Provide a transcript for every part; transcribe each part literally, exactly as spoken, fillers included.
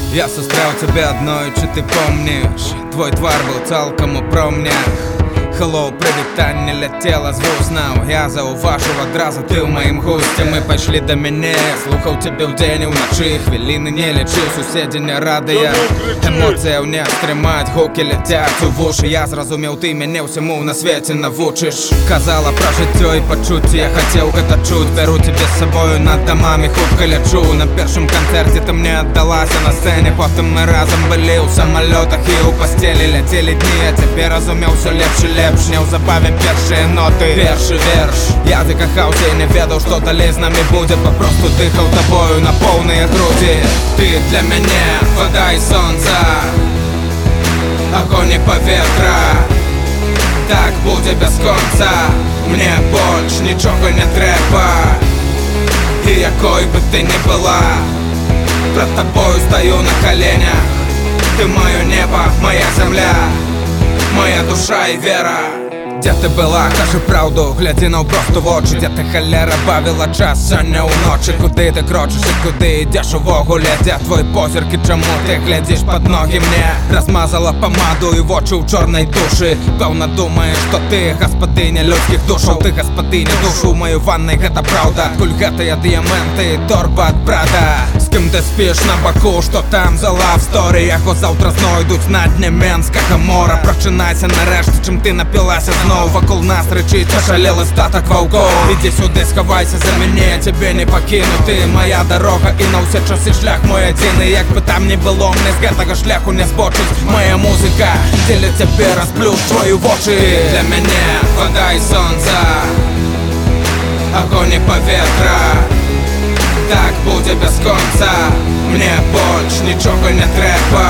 Я зустрів тебе одною, чи ти помниш? Твой твар був цілком у промнях. Hello, привітання летіло з вуснав. Я зауважив одразу, ти в моїм густі. Ми пішли до мене, слухав тебе вдень і вночі. Хвилини не лічив, сусіді не ради я. Емоції не стримать, гуки летять у вуші. Я зрозумів, ти мене всьому на світі навучиш. Казала про життя і почуття, я хотів это чуть. Беру тебе з собою над домами, хутко лечу. На першому концерті ти мені віддалася на сцені. Потім ми разом були у самолітах і у постелі. Летіли дні, я тебе розумів все лепше, лепше. Неузабавим перші ноти, перший верш. Я закохався і не ведав, що далі з нами буде. Попросту дихав тобою на повні груді. Ти для мене вода і сонце, огонь і повітря. Так буде без конца. Мне больш нічого не треба. І якою би ти не була, перед тобою стою на коленях. Ти моє небо, моя земля, моя душа і вера. Де ти була, кажи правду, гляди нам просто в очі. Де ти, холера, бавила час сьогодні уночі. Куди ти крочиш і куди йдеш увогуле? Де твої позірки, чому ти глядиш під ноги мне? Розмазала помаду і в очі в чорній душі. Певно думаєш, що ти господиня людських душів. Ти господиня душу мою ванной, гэта правда. Кульгата я діаманти, торба от брата. З ким ти спиш на боку, що там за love story? Яко завтра знойдуть на дні Менського мора. Прочинайся нарешті, чим ти напилася знову. Вокруг нас речить ошалелый статок волков. Иди сюда, сховайся за меня, я тебе не покину. Ты моя дорога і на всі часи шлях мой один. І як би там не було, мне з гэтага шляху не збочить. Моя музика, для тебе розплю твої в очі. Для мене вода і сонце, огонь і повітря. Так буде без конца. Мне больш нічого не треба.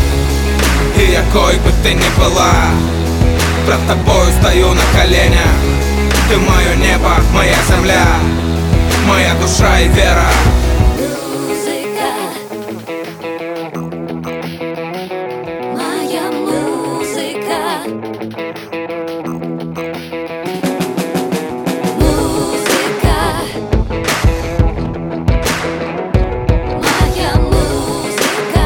І якою би ти не була, перед тобою стою на коленях. Ты мое небо, моя земля, моя душа и вера. Музыка, моя музыка. Музыка, моя музыка.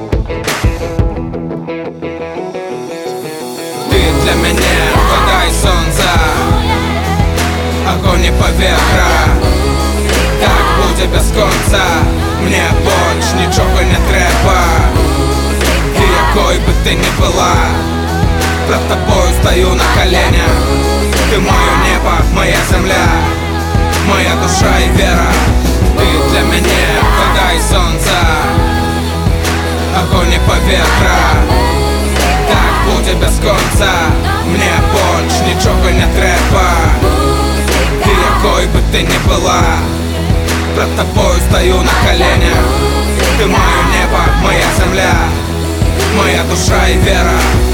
Ты для меня вода и солнце, огонь и повітря. Так буде без конца. Мне больш нічого не треба. І якою би ти не була, перед тобою стою на коленях. Ты мое небо, моя земля, моя душа и вера. Ты для меня вода и солнце, огонь и повітря. Так буде без конца. Мне больш нічого не треба. І якою би ти не була, перед тобою стою на коленях. Ты моє небо, моя земля, моя душа і вера.